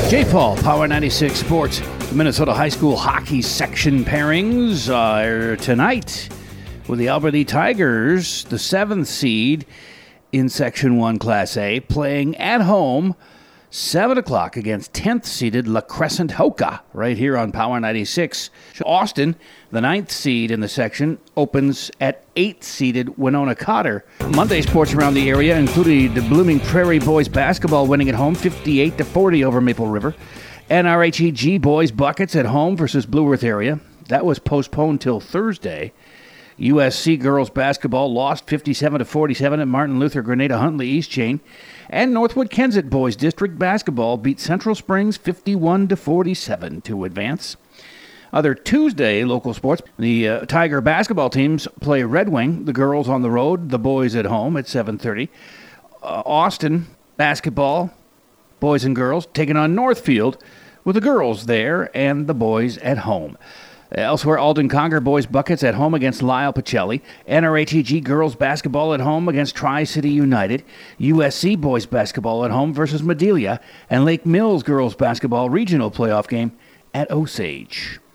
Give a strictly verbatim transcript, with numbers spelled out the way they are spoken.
J. Paul, Power ninety-six Sports. Minnesota High School hockey section pairings are tonight with the Alberta Tigers, the seventh seed in Section one Class A, playing at home seven o'clock against tenth seeded La Crescent Hoka right here on Power ninety-six. Austin, the ninth seed in the section, opens at eighth seeded Winona Cotter. Monday sports around the area included the Blooming Prairie boys basketball winning at home fifty-eight to forty over Maple River. N R H E G boys buckets at home versus Blue Earth area. That was postponed till Thursday. U S C girls basketball lost fifty-seven to forty-seven at Martin Luther Grenada Huntley East Chain. And Northwood Kensett boys district basketball beat Central Springs fifty-one to forty-seven to advance. Other Tuesday local sports, the uh, Tiger basketball teams play Red Wing, the girls on the road, the boys at home at seven thirty. Uh, Austin basketball, boys and girls, taking on Northfield with the girls there and the boys at home. Elsewhere, Alden Conger boys buckets at home against Lyle Pacelli. N R H E G girls basketball at home against Tri-City United. U S C boys basketball at home versus Madelia. And Lake Mills girls basketball regional playoff game at Osage.